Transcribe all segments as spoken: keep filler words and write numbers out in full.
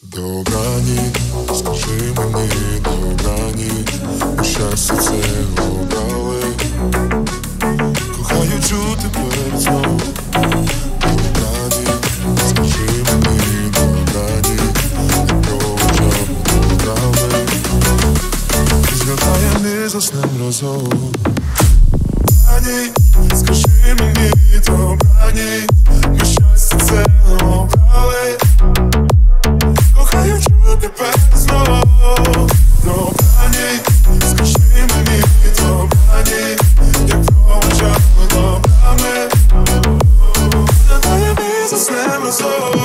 До грані, скажи мені, до грані, щастя це обрали. Кохаю чути перед сном. До грані, скажи мені, до грані, проводжав програми. І згадає, не заснем разом. Скажи мені, до грані, ми щастя це обрали. Кохаю чути перед сном. До грані, скажи мені, до грані, як проводжав програми. Давай ми заснем разом.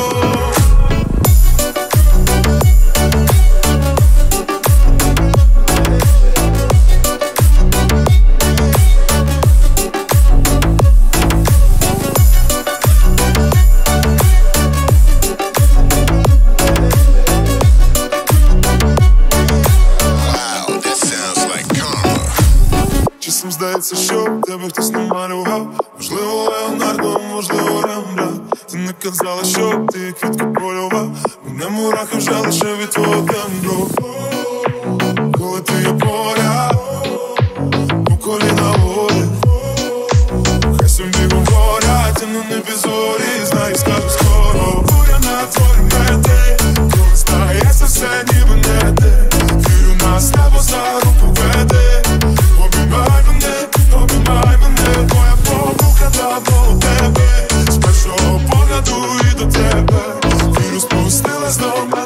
Часом здається, що тебе хтось намалював. Можливо, Леонардо, можливо, Рембрандт. Ти не казала, що ти квітку полював. Мене мурахи вже лише від твого тембру. Коли ти є поряд, по коліна води. Хай собі говорять, а на небі зорі. Знаю, скажу скоро. Буря на твоїм мети. Коли стається все, ніби не те. Вірю, нас небо за руку веде. Обіймай мене, обіймай мене. Твоя помилка давно у тебе. З першого погляду і до тебе. Вірю, спустилась до мене.